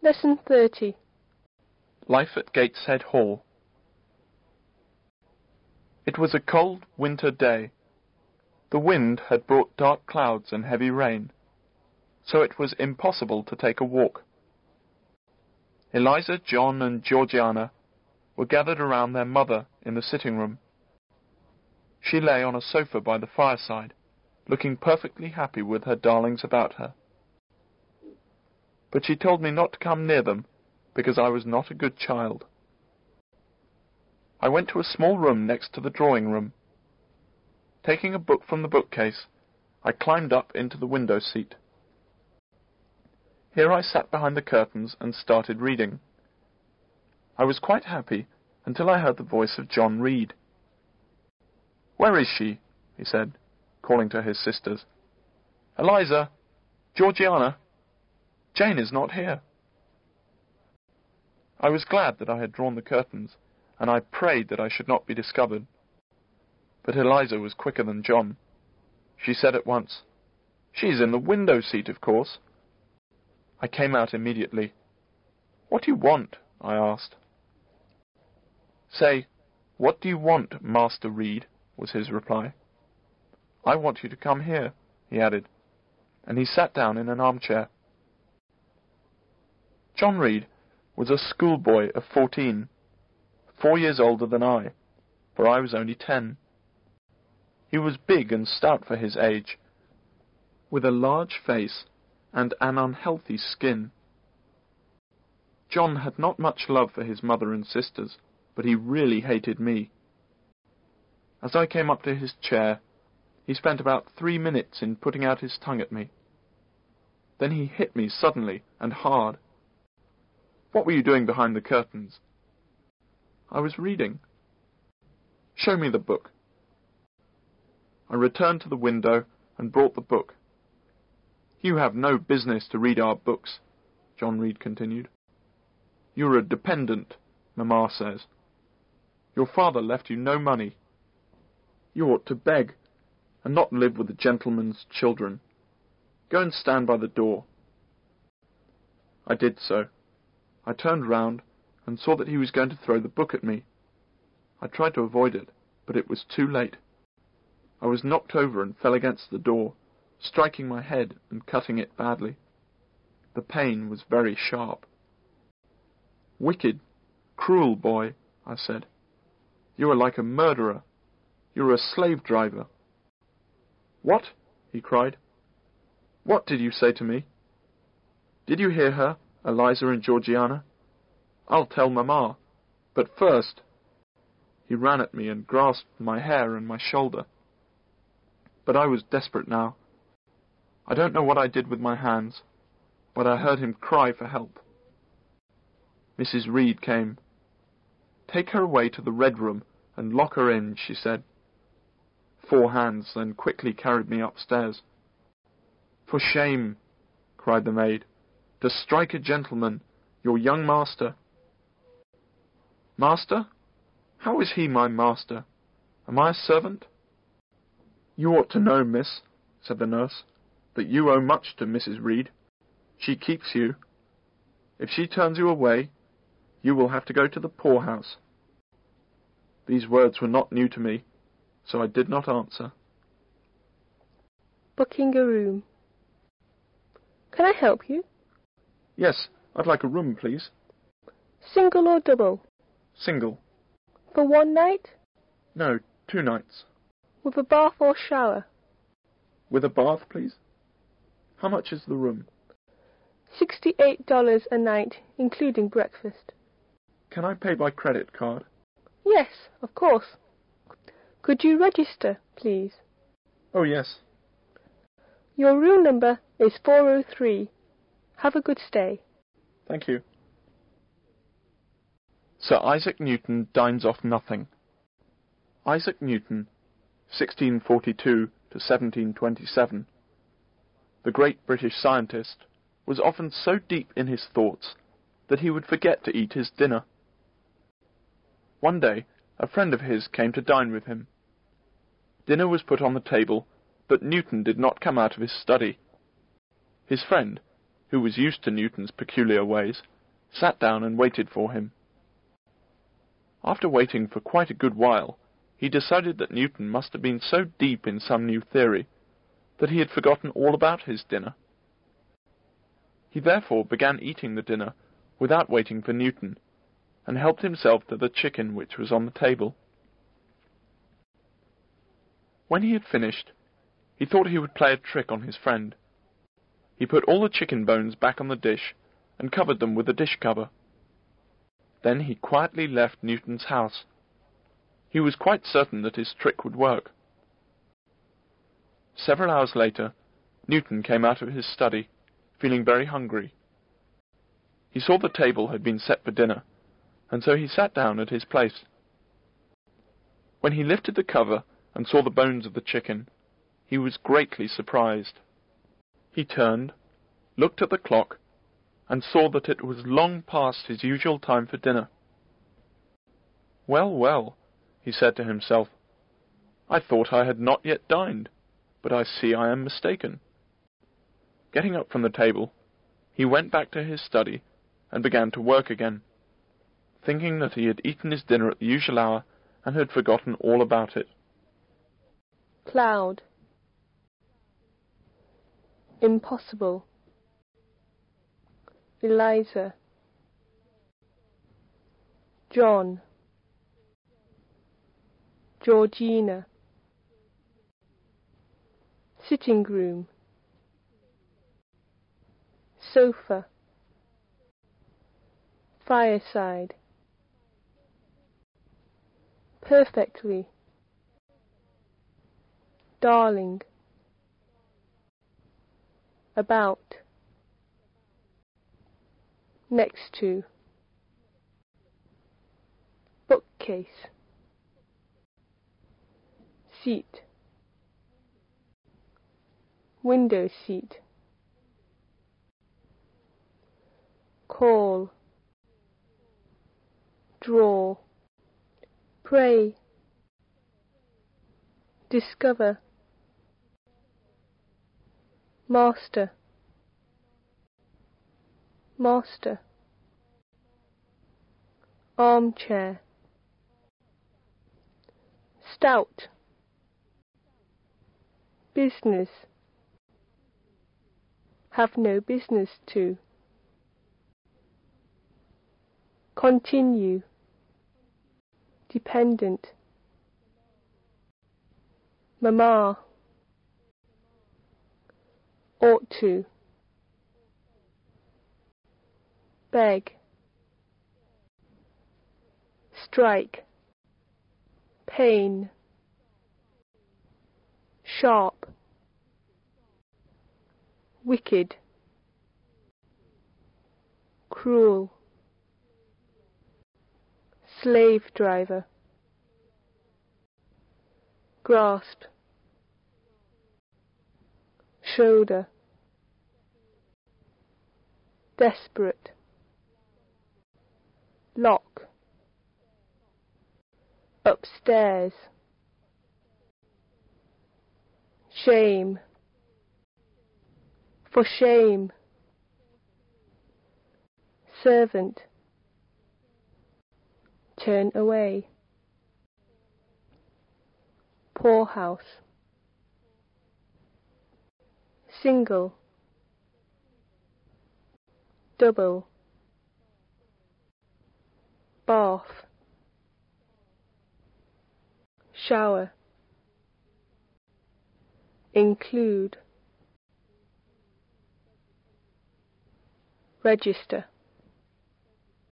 Lesson 30. Life at Gateshead Hall. It was a cold winter day. The wind had brought dark clouds and heavy rain, so it was impossible to take a walk. Eliza, John, and Georgiana were gathered around their mother in the sitting-room. She lay on a sofa by the fireside, looking perfectly happy with her darlings about her. But she told me not to come near them, because I was not a good child. I went to a small room next to the drawing-room. Taking a book from the bookcase, I climbed up into the window seat. Here I sat behind the curtains and started reading. I was quite happy until I heard the voice of John Reed. "Where is she?" he said, calling to his sisters. "Eliza! Georgiana! Jane is not here." I was glad that I had drawn the curtains, and I prayed that I should not be discovered. But Eliza was quicker than John. She said at once, "She's in the window seat, of course." I came out immediately. "What do you want?" I asked. "Say, what do you want, Master Reed?" was his reply. "I want you to come here," he added, and he sat down in an armchair. John Reed was a schoolboy of 14, 4 years older than I, for I was only 10. He was big and stout for his age, with a large face and an unhealthy skin. John had not much love for his mother and sisters, but he really hated me. As I came up to his chair, he spent about 3 minutes in putting out his tongue at me. Then he hit me suddenly and hard. "What were you doing behind the curtains?" "I was reading." "Show me the book." I returned to the window and brought the book. "You have no business to read our books," John Reed continued. "You're a dependent, Mamma says. Your father left you no money. You ought to beg, and not live with the gentleman's children. Go and stand by the door." I did so. I turned round and saw that he was going to throw the book at me. I tried to avoid it, but it was too late. I was knocked over and fell against the door, striking my head and cutting it badly. The pain was very sharp. "Wicked, cruel boy," I said. "You are like a murderer. You are a slave driver." "What?" he cried. "What did you say to me? Did you hear her, Eliza and Georgiana? I'll tell Mamma. But first—" He ran at me and grasped my hair and my shoulder. But I was desperate now. I don't know what I did with my hands, but I heard him cry for help. Mrs. Reed came. "Take her away to the Red Room and lock her in," she said. 4 hands then quickly carried me upstairs. "For shame," cried the maid, "to strike a gentleman, your young master." "Master? How is he my master? Am I a servant?" "You ought to know, miss," said the nurse, "that you owe much to Mrs. Reed. She keeps you. If she turns you away, you will have to go to the poorhouse." These words were not new to me, so I did not answer. Booking a room. "Can I help you?" "Yes, I'd like a room, please." "Single or double?" "Single." "For 1 night?" "No, 2 nights." "With a bath or shower?" "With a bath, please." "How much is the room?" $68 a night, including breakfast. "Can I pay by credit card?" "Yes, of course. Could you register, please?" "Oh, yes." "Your room number is 403. Have a good stay." "Thank you." Sir Isaac Newton dines off nothing. Isaac Newton, 1642 to 1727, the great British scientist, was often so deep in his thoughts that he would forget to eat his dinner. One day, a friend of his came to dine with him. Dinner was put on the table, but Newton did not come out of his study. His friend, who was used to Newton's peculiar ways, sat down and waited for him. After waiting for quite a good while, he decided that Newton must have been so deep in some new theory that he had forgotten all about his dinner. He therefore began eating the dinner without waiting for Newton, and helped himself to the chicken which was on the table. When he had finished, he thought he would play a trick on his friend. He put all the chicken bones back on the dish and covered them with a dish cover. Then he quietly left Newton's house. He was quite certain that his trick would work. Several hours later, Newton came out of his study, feeling very hungry. He saw the table had been set for dinner, and so he sat down at his place. When he lifted the cover and saw the bones of the chicken, he was greatly surprised. He turned, looked at the clock, and saw that it was long past his usual time for dinner. "Well, well," he said to himself, "I thought I had not yet dined, but I see I am mistaken." Getting up from the table, he went back to his study and began to work again, thinking that he had eaten his dinner at the usual hour and had forgotten all about it. Cloud. Impossible. Eliza. John. Georgina. Sitting room. Sofa. Fireside. Perfectly. Darling. About. Next to. Bookcase. Seat. Window seat. Call. Draw. Pray. Discover. Master. Master. Armchair. Stout. Business. Have no business to. Continue. Dependent. Mamma. Ought to. Beg. Strike. Pain. Sharp. Wicked. Cruel. Slave driver. Grasp. Shoulder. Desperate. Lock. Upstairs. Shame. For shame. Servant. Turn away. Poorhouse. Single. Double. Bath. Shower. Include. Register.